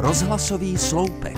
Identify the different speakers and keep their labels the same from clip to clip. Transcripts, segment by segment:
Speaker 1: Rozhlasový sloupek.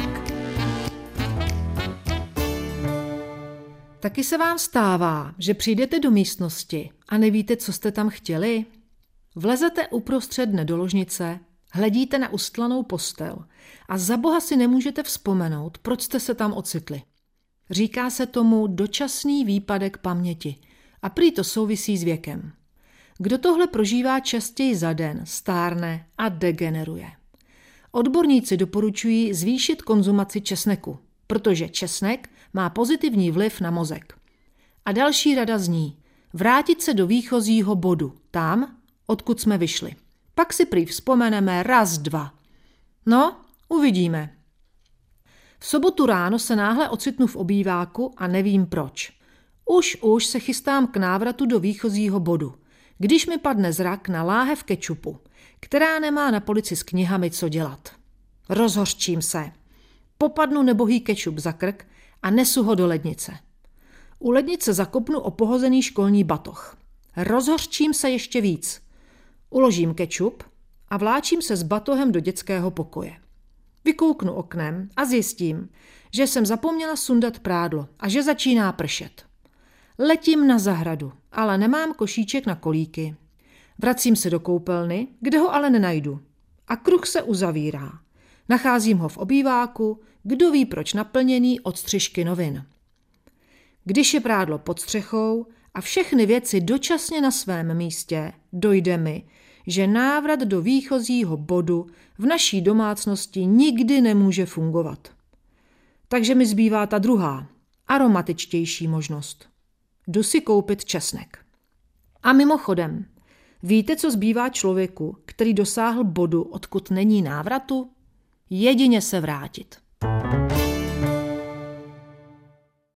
Speaker 2: Taky se vám stává, že přijdete do místnosti a nevíte, co jste tam chtěli? Vlezete uprostřed dne do ložnice, hledíte na ustlanou postel a za boha si nemůžete vzpomenout, proč jste se tam ocitli. Říká se tomu dočasný výpadek paměti a prý to souvisí s věkem. Kdo tohle prožívá častěji za den, stárne a degeneruje. Odborníci doporučují zvýšit konzumaci česneku, protože česnek má pozitivní vliv na mozek. A další rada zní: vrátit se do výchozího bodu, tam, odkud jsme vyšli. Pak si prý vzpomeneme raz, dva. No, uvidíme. V sobotu ráno se náhle ocitnu v obýváku a nevím proč. Už se chystám k návratu do výchozího bodu, když mi padne zrak na láhev kečupu, která nemá na polici s knihami co dělat. Rozhořčím se. Popadnu nebohý kečup za krk a nesu ho do lednice. U lednice zakopnu opohozený školní batoh. Rozhořčím se ještě víc. Uložím kečup a vláčím se s batohem do dětského pokoje. Vykouknu oknem a zjistím, že jsem zapomněla sundat prádlo a že začíná pršet. Letím na zahradu, ale nemám košíček na kolíky. Vracím se do koupelny, kde ho ale nenajdu. A kruh se uzavírá. Nacházím ho v obýváku, kdo ví proč naplněný od střižky novin. Když je prádlo pod střechou a všechny věci dočasně na svém místě, dojde mi, že návrat do výchozího bodu v naší domácnosti nikdy nemůže fungovat. Takže mi zbývá ta druhá, aromatičtější možnost. Jdu si koupit česnek. A mimochodem, víte, co zbývá člověku, který dosáhl bodu, odkud není návratu? Jedině se vrátit.